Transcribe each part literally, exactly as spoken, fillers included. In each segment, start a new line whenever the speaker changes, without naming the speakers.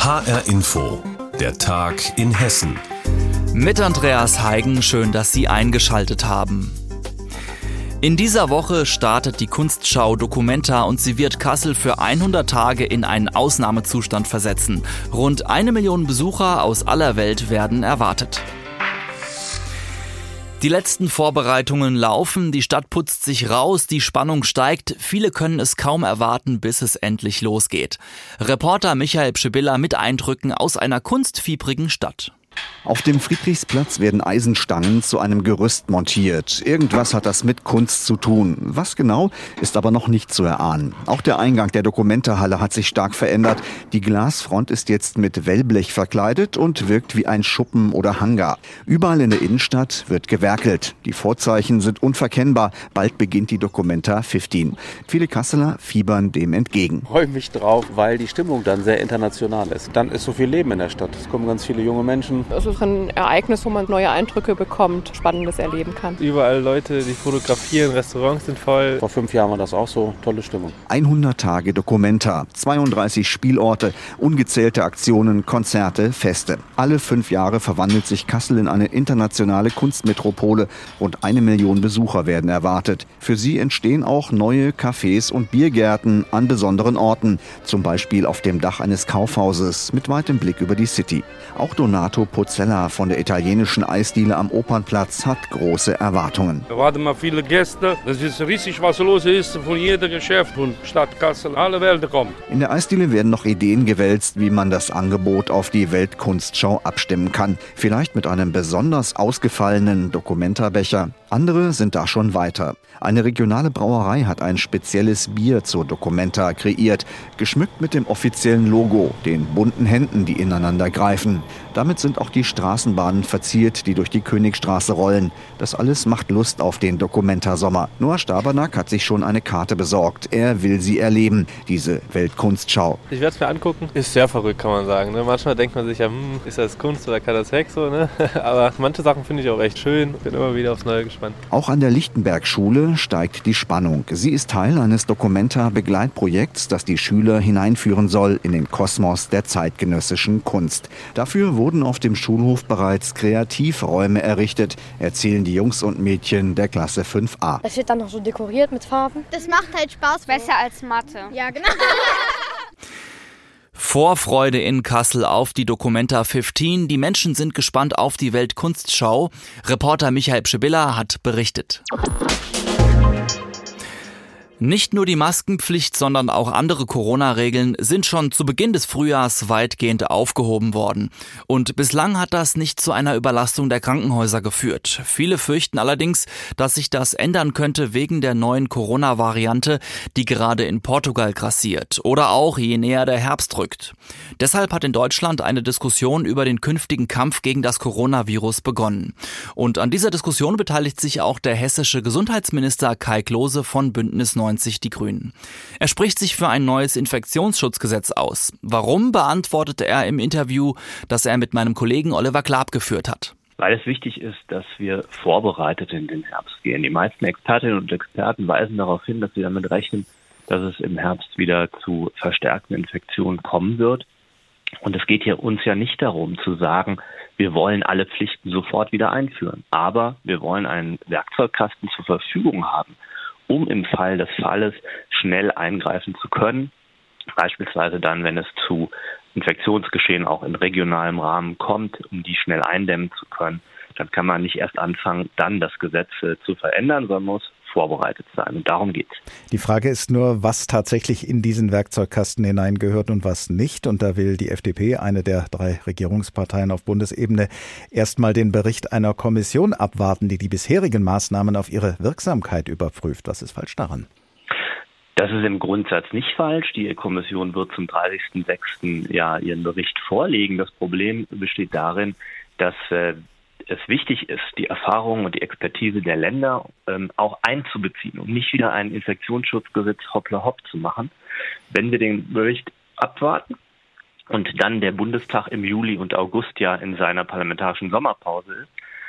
H R Info, der Tag in Hessen.
Mit Andreas Heigen, schön, dass Sie eingeschaltet haben. In dieser Woche startet die Kunstschau Documenta und sie wird Kassel für hundert Tage in einen Ausnahmezustand versetzen. Rund eine Million Besucher aus aller Welt werden erwartet. Die letzten Vorbereitungen laufen, die Stadt putzt sich raus, die Spannung steigt. Viele können es kaum erwarten, bis es endlich losgeht. Reporter Michael Pschibilla mit Eindrücken aus einer kunstfiebrigen Stadt.
Auf dem Friedrichsplatz werden Eisenstangen zu einem Gerüst montiert. Irgendwas hat das mit Kunst zu tun. Was genau, ist aber noch nicht zu erahnen. Auch der Eingang der Documenta-Halle hat sich stark verändert. Die Glasfront ist jetzt mit Wellblech verkleidet und wirkt wie ein Schuppen oder Hangar. Überall in der Innenstadt wird gewerkelt. Die Vorzeichen sind unverkennbar. Bald beginnt die Documenta fünfzehn. Viele Kasseler fiebern dem entgegen.
Ich freue mich drauf, weil die Stimmung dann sehr international ist. Dann ist so viel Leben in der Stadt. Es kommen ganz viele junge Menschen.
Es ist ein Ereignis, wo man neue Eindrücke bekommt, Spannendes erleben kann.
Überall Leute, die fotografieren, Restaurants sind voll.
Vor fünf Jahren war das auch so, tolle Stimmung.
hundert Tage Documenta, zweiunddreißig Spielorte, ungezählte Aktionen, Konzerte, Feste. Alle fünf Jahre verwandelt sich Kassel in eine internationale Kunstmetropole. Rund eine Million Besucher werden erwartet. Für sie entstehen auch neue Cafés und Biergärten an besonderen Orten. Zum Beispiel auf dem Dach eines Kaufhauses mit weitem Blick über die City. Auch Donato Pozzella von der italienischen Eisdiele am Opernplatz hat große Erwartungen.
Wir warten mal viele Gäste. Das ist riesig, was los ist von jedem Geschäft von Stadt Kassel. Alle Welt kommt.
In der Eisdiele werden noch Ideen gewälzt, wie man das Angebot auf die Weltkunstschau abstimmen kann. Vielleicht mit einem besonders ausgefallenen Documenta-Becher. Andere sind da schon weiter. Eine regionale Brauerei hat ein spezielles Bier zur Documenta kreiert, geschmückt mit dem offiziellen Logo, den bunten Händen, die ineinander greifen. Damit sind auch die Straßenbahnen verziert, die durch die Königstraße rollen. Das alles macht Lust auf den Documenta-Sommer. Noah Stabernack hat sich schon eine Karte besorgt. Er will sie erleben, diese Weltkunstschau.
Ich werde es mir angucken. Ist sehr verrückt, kann man sagen. Ne? Manchmal denkt man sich ja, hm, ist das Kunst oder kann das weg? So, ne? Aber manche Sachen finde ich auch echt schön. Bin immer wieder aufs Neue gespannt.
Auch an der Lichtenberg-Schule steigt die Spannung. Sie ist Teil eines Documenta-Begleitprojekts, das die Schüler hineinführen soll in den Kosmos der zeitgenössischen Kunst. Dafür wurden auf dem Schulhof bereits Kreativräume errichtet, erzählen die Jungs und Mädchen der Klasse fünf a.
Das wird dann noch so dekoriert mit Farben.
Das macht halt Spaß, besser als Mathe.
Ja, genau.
Vorfreude in Kassel auf die Documenta fünfzehn. Die Menschen sind gespannt auf die Weltkunstschau. Reporter Michael Pschibilla hat berichtet. Nicht nur die Maskenpflicht, sondern auch andere Corona-Regeln sind schon zu Beginn des Frühjahrs weitgehend aufgehoben worden. Und bislang hat das nicht zu einer Überlastung der Krankenhäuser geführt. Viele fürchten allerdings, dass sich das ändern könnte wegen der neuen Corona-Variante, die gerade in Portugal grassiert. Oder auch je näher der Herbst rückt. Deshalb hat in Deutschland eine Diskussion über den künftigen Kampf gegen das Coronavirus begonnen. Und an dieser Diskussion beteiligt sich auch der hessische Gesundheitsminister Kai Klose von Bündnis neunzig Die Grünen. Er spricht sich für ein neues Infektionsschutzgesetz aus. Warum, beantwortete er im Interview, das er mit meinem Kollegen Oliver Glab geführt hat.
Weil es wichtig ist, dass wir vorbereitet in den Herbst gehen. Die meisten Expertinnen und Experten weisen darauf hin, dass sie damit rechnen, dass es im Herbst wieder zu verstärkten Infektionen kommen wird. Und es geht hier uns ja nicht darum zu sagen, wir wollen alle Pflichten sofort wieder einführen. Aber wir wollen einen Werkzeugkasten zur Verfügung haben, um im Fall des Falles schnell eingreifen zu können. Beispielsweise dann, wenn es zu Infektionsgeschehen auch in regionalem Rahmen kommt, um die schnell eindämmen zu können. Dann kann man nicht erst anfangen, dann das Gesetz äh, zu verändern, sondern muss vorbereitet sein. Und darum geht's.
Die Frage ist nur, was tatsächlich in diesen Werkzeugkasten hineingehört und was nicht. Und da will die F D P, eine der drei Regierungsparteien auf Bundesebene, erstmal den Bericht einer Kommission abwarten, die die bisherigen Maßnahmen auf ihre Wirksamkeit überprüft. Was ist falsch daran?
Das ist im Grundsatz nicht falsch. Die Kommission wird zum dreißigsten sechsten ja ihren Bericht vorlegen. Das Problem besteht darin, dass äh, es wichtig ist, die Erfahrungen und die Expertise der Länder ähm, auch einzubeziehen und nicht wieder ein Infektionsschutzgesetz hoppla hopp zu machen. Wenn wir den Bericht abwarten und dann der Bundestag im Juli und August ja in seiner parlamentarischen Sommerpause ist,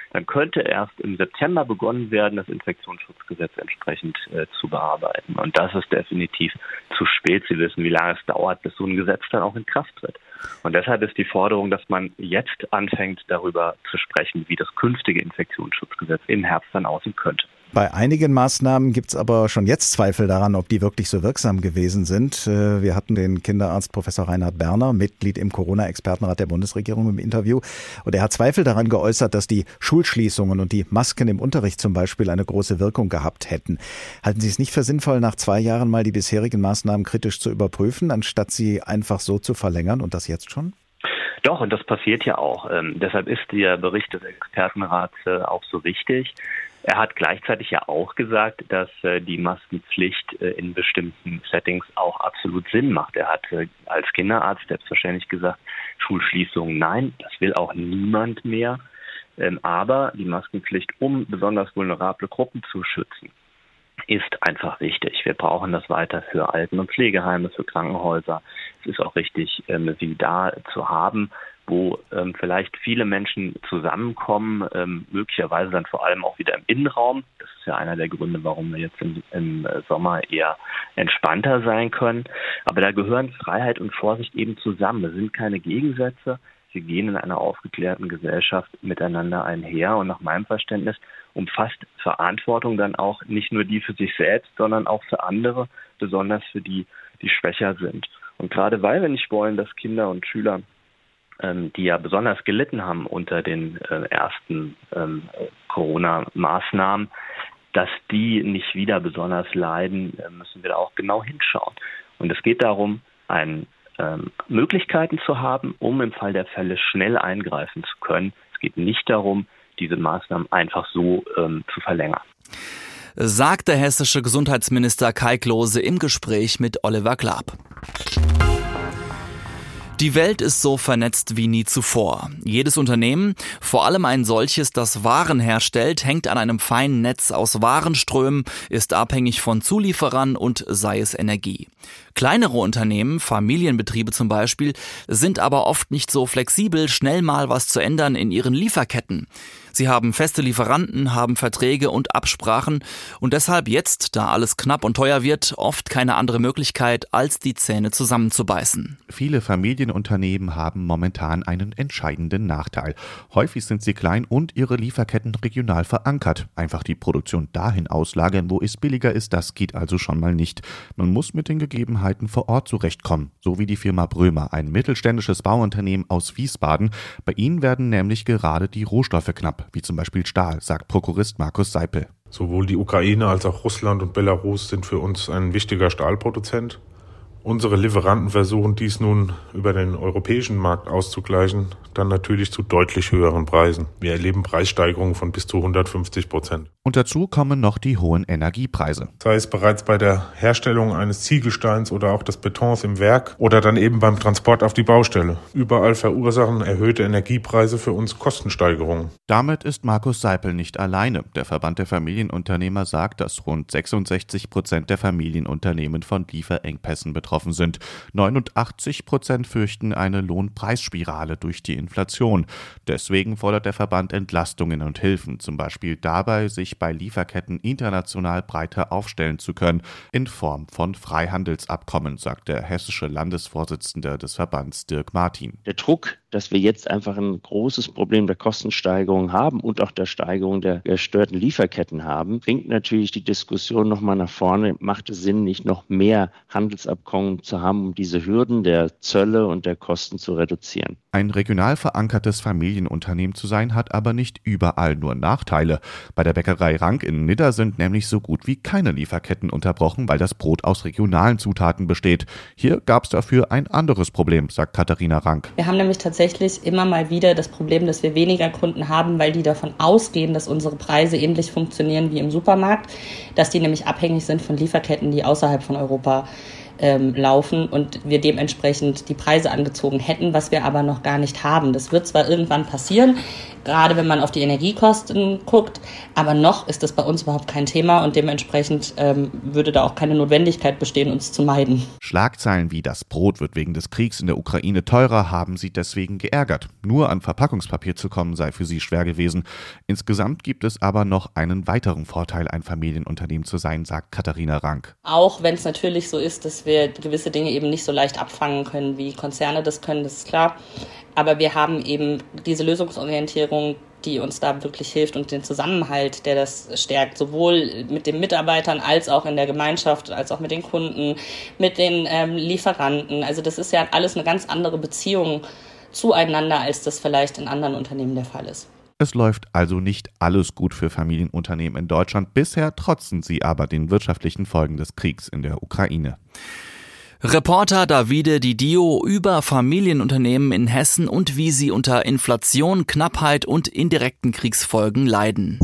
dann könnte erst im September begonnen werden, das Infektionsschutzgesetz entsprechend äh, zu bearbeiten. Und das ist definitiv zu spät. Sie wissen, wie lange es dauert, bis so ein Gesetz dann auch in Kraft tritt. Und deshalb ist die Forderung, dass man jetzt anfängt, darüber zu sprechen, wie das künftige Infektionsschutzgesetz im Herbst dann aussehen könnte.
Bei einigen Maßnahmen gibt es aber schon jetzt Zweifel daran, ob die wirklich so wirksam gewesen sind. Wir hatten den Kinderarzt Professor Reinhard Berner, Mitglied im Corona-Expertenrat der Bundesregierung, im Interview. Und er hat Zweifel daran geäußert, dass die Schulschließungen und die Masken im Unterricht zum Beispiel eine große Wirkung gehabt hätten. Halten Sie es nicht für sinnvoll, nach zwei Jahren mal die bisherigen Maßnahmen kritisch zu überprüfen, anstatt sie einfach so zu verlängern und das jetzt schon?
Doch, und das passiert ja auch. Ähm, deshalb ist der Bericht des Expertenrats äh, auch so wichtig. Er hat gleichzeitig ja auch gesagt, dass äh, die Maskenpflicht äh, in bestimmten Settings auch absolut Sinn macht. Er hat äh, als Kinderarzt selbstverständlich gesagt, Schulschließungen nein, das will auch niemand mehr. Ähm, aber die Maskenpflicht, um besonders vulnerable Gruppen zu schützen, ist einfach wichtig. Wir brauchen das weiter für Alten- und Pflegeheime, für Krankenhäuser. Es ist auch richtig, ähm, sie da zu haben, wo ähm, vielleicht viele Menschen zusammenkommen, ähm, möglicherweise dann vor allem auch wieder im Innenraum. Das ist ja einer der Gründe, warum wir jetzt im, im Sommer eher entspannter sein können. Aber da gehören Freiheit und Vorsicht eben zusammen. Das sind keine Gegensätze. Sie gehen in einer aufgeklärten Gesellschaft miteinander einher. Und nach meinem Verständnis umfasst Verantwortung dann auch nicht nur die für sich selbst, sondern auch für andere, besonders für die, die schwächer sind. Und gerade weil wir nicht wollen, dass Kinder und Schüler, ähm, die ja besonders gelitten haben unter den äh, ersten ähm, Corona-Maßnahmen, dass die nicht wieder besonders leiden, äh, müssen wir da auch genau hinschauen. Und es geht darum, ein ähm, Möglichkeiten zu haben, um im Fall der Fälle schnell eingreifen zu können. Es geht nicht darum, diese Maßnahmen einfach so ähm, zu verlängern.
Sagt der hessische Gesundheitsminister Kai Klose im Gespräch mit Oliver Glab. Die Welt ist so vernetzt wie nie zuvor. Jedes Unternehmen, vor allem ein solches, das Waren herstellt, hängt an einem feinen Netz aus Warenströmen, ist abhängig von Zulieferern und sei es Energie. Kleinere Unternehmen, Familienbetriebe zum Beispiel, sind aber oft nicht so flexibel, schnell mal was zu ändern in ihren Lieferketten. Sie haben feste Lieferanten, haben Verträge und Absprachen und deshalb jetzt, da alles knapp und teuer wird, oft keine andere Möglichkeit, als die Zähne zusammenzubeißen.
Viele Familienunternehmen haben momentan einen entscheidenden Nachteil. Häufig sind sie klein und ihre Lieferketten regional verankert. Einfach die Produktion dahin auslagern, wo es billiger ist, das geht also schon mal nicht. Man muss mit den Gegebenheiten vor Ort zurechtkommen, so wie die Firma Brömer, ein mittelständisches Bauunternehmen aus Wiesbaden. Bei ihnen werden nämlich gerade die Rohstoffe knapp, wie zum Beispiel Stahl, sagt Prokurist Markus Seipel.
Sowohl die Ukraine als auch Russland und Belarus sind für uns ein wichtiger Stahlproduzent. Unsere Lieferanten versuchen dies nun über den europäischen Markt auszugleichen, dann natürlich zu deutlich höheren Preisen. Wir erleben Preissteigerungen von bis zu hundertfünfzig Prozent.
Und dazu kommen noch die hohen Energiepreise.
Sei es bereits bei der Herstellung eines Ziegelsteins oder auch des Betons im Werk oder dann eben beim Transport auf die Baustelle. Überall verursachen erhöhte Energiepreise für uns Kostensteigerungen.
Damit ist Markus Seipel nicht alleine. Der Verband der Familienunternehmer sagt, dass rund sechsundsechzig Prozent der Familienunternehmen von Lieferengpässen betroffen sind. neunundachtzig Prozent fürchten eine Lohnpreisspirale durch die Inflation. Deswegen fordert der Verband Entlastungen und Hilfen, zum Beispiel dabei, sich bei Lieferketten international breiter aufstellen zu können, in Form von Freihandelsabkommen, sagt der hessische Landesvorsitzende des Verbands Dirk Martin.
Der Druck, dass wir jetzt einfach ein großes Problem der Kostensteigerung haben und auch der Steigerung der gestörten Lieferketten haben, bringt natürlich die Diskussion nochmal nach vorne. Macht es Sinn, nicht noch mehr Handelsabkommen zu haben, um diese Hürden der Zölle und der Kosten zu reduzieren?
Ein regional verankertes Familienunternehmen zu sein, hat aber nicht überall nur Nachteile. Bei der Bäckerei Rank in Nidda sind nämlich so gut wie keine Lieferketten unterbrochen, weil das Brot aus regionalen Zutaten besteht. Hier gab es dafür ein anderes Problem, sagt Katharina Rank.
Wir haben nämlich tatsächlich immer mal wieder das Problem, dass wir weniger Kunden haben, weil die davon ausgehen, dass unsere Preise ähnlich funktionieren wie im Supermarkt, dass die nämlich abhängig sind von Lieferketten, die außerhalb von Europa ähm, laufen und wir dementsprechend die Preise angezogen hätten, was wir aber noch gar nicht haben. Das wird zwar irgendwann passieren, gerade wenn man auf die Energiekosten guckt, aber noch ist das bei uns überhaupt kein Thema und dementsprechend ähm, würde da auch keine Notwendigkeit bestehen, uns zu meiden.
Schlagzeilen wie das Brot wird wegen des Kriegs in der Ukraine teurer haben sie deswegen geärgert. Nur an Verpackungspapier zu kommen sei für sie schwer gewesen. Insgesamt gibt es aber noch einen weiteren Vorteil, ein Familienunternehmen zu sein, sagt Katharina Rank.
Auch wenn es natürlich so ist, dass wir gewisse Dinge eben nicht so leicht abfangen können, wie Konzerne das können, das ist klar. Aber wir haben eben diese Lösungsorientierung, die uns da wirklich hilft und den Zusammenhalt, der das stärkt, sowohl mit den Mitarbeitern als auch in der Gemeinschaft, als auch mit den Kunden, mit den ähm, Lieferanten. Also das ist ja alles eine ganz andere Beziehung zueinander, als das vielleicht in anderen Unternehmen der Fall ist.
Es läuft also nicht alles gut für Familienunternehmen in Deutschland. Bisher trotzen sie aber den wirtschaftlichen Folgen des Kriegs in der Ukraine.
Reporter Davide Di Dio über Familienunternehmen in Hessen und wie sie unter Inflation, Knappheit und indirekten Kriegsfolgen leiden.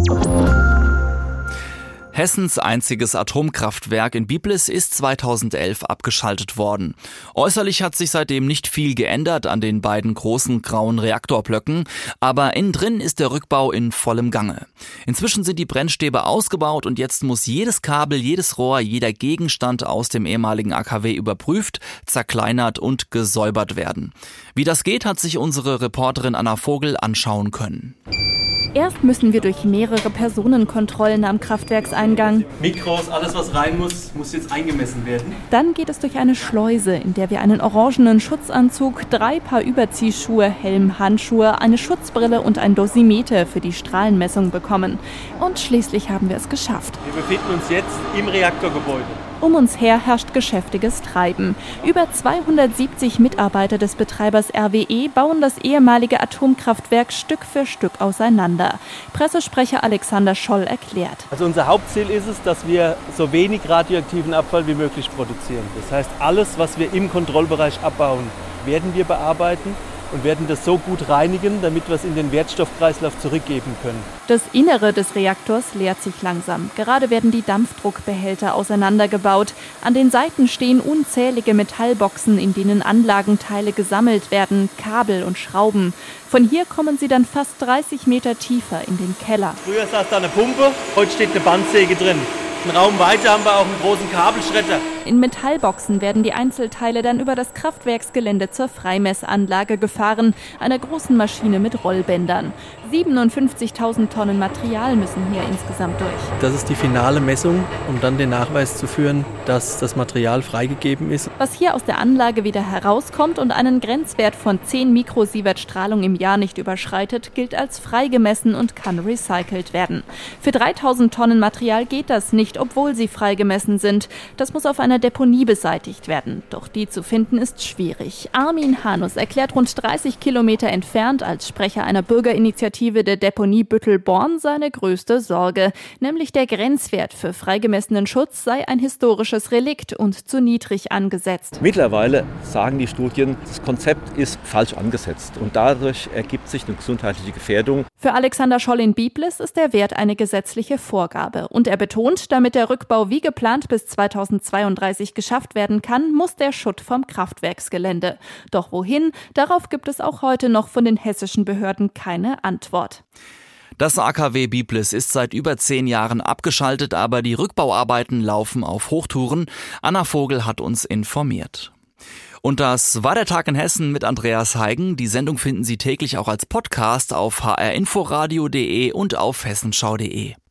Hessens einziges Atomkraftwerk in Biblis ist zweitausendelf abgeschaltet worden. Äußerlich hat sich seitdem nicht viel geändert an den beiden großen grauen Reaktorblöcken, aber innen drin ist der Rückbau in vollem Gange. Inzwischen sind die Brennstäbe ausgebaut und jetzt muss jedes Kabel, jedes Rohr, jeder Gegenstand aus dem ehemaligen A K W überprüft, zerkleinert und gesäubert werden. Wie das geht, hat sich unsere Reporterin Anna Vogel anschauen können.
Erst müssen wir durch mehrere Personenkontrollen am Kraftwerkseingang.
Mikros, alles was rein muss, muss jetzt eingemessen werden.
Dann geht es durch eine Schleuse, in der wir einen orangenen Schutzanzug, drei Paar Überziehschuhe, Helm, Handschuhe, eine Schutzbrille und ein Dosimeter für die Strahlenmessung bekommen. Und schließlich haben wir es geschafft.
Wir befinden uns jetzt im Reaktorgebäude.
Um uns her herrscht geschäftiges Treiben. Über zweihundertsiebzig Mitarbeiter des Betreibers R W E bauen das ehemalige Atomkraftwerk Stück für Stück auseinander. Pressesprecher Alexander Scholl erklärt.
Also unser Hauptziel ist es, dass wir so wenig radioaktiven Abfall wie möglich produzieren. Das heißt, alles, was wir im Kontrollbereich abbauen, werden wir bearbeiten und werden das so gut reinigen, damit wir es in den Wertstoffkreislauf zurückgeben können.
Das Innere des Reaktors leert sich langsam. Gerade werden die Dampfdruckbehälter auseinandergebaut. An den Seiten stehen unzählige Metallboxen, in denen Anlagenteile gesammelt werden, Kabel und Schrauben. Von hier kommen sie dann fast dreißig Meter tiefer in den Keller.
Früher saß da eine Pumpe, heute steht eine Bandsäge drin. Einen Raum weiter haben wir auch einen großen Kabelschredder.
In Metallboxen werden die Einzelteile dann über das Kraftwerksgelände zur Freimessanlage gefahren, einer großen Maschine mit Rollbändern. siebenundfünfzigtausend Tonnen Material müssen hier insgesamt durch.
Das ist die finale Messung, um dann den Nachweis zu führen, dass das Material freigegeben ist.
Was hier aus der Anlage wieder herauskommt und einen Grenzwert von zehn Mikrosievert Strahlung im Jahr nicht überschreitet, gilt als freigemessen und kann recycelt werden. Für dreitausend Tonnen Material geht das nicht, obwohl sie freigemessen sind. Das muss auf einer Deponie beseitigt werden. Doch die zu finden ist schwierig. Armin Hanus erklärt rund dreißig Kilometer entfernt als Sprecher einer Bürgerinitiative der Deponie Büttelborn seine größte Sorge. Nämlich der Grenzwert für freigemessenen Schutz sei ein historisches Relikt und zu niedrig angesetzt.
Mittlerweile sagen die Studien, das Konzept ist falsch angesetzt und dadurch ergibt sich eine gesundheitliche Gefährdung.
Für Alexander Scholl in Biblis ist der Wert eine gesetzliche Vorgabe. Und er betont, damit der Rückbau wie geplant bis zweitausendzweiunddreißig geschafft werden kann, muss der Schutt vom Kraftwerksgelände. Doch wohin? Darauf gibt es auch heute noch von den hessischen Behörden keine Antwort.
Das A K W Biblis ist seit über zehn Jahren abgeschaltet, aber die Rückbauarbeiten laufen auf Hochtouren. Anna Vogel hat uns informiert. Und das war der Tag in Hessen mit Andreas Heigen. Die Sendung finden Sie täglich auch als Podcast auf h r inforadio punkt d e und auf hessenschau punkt d e.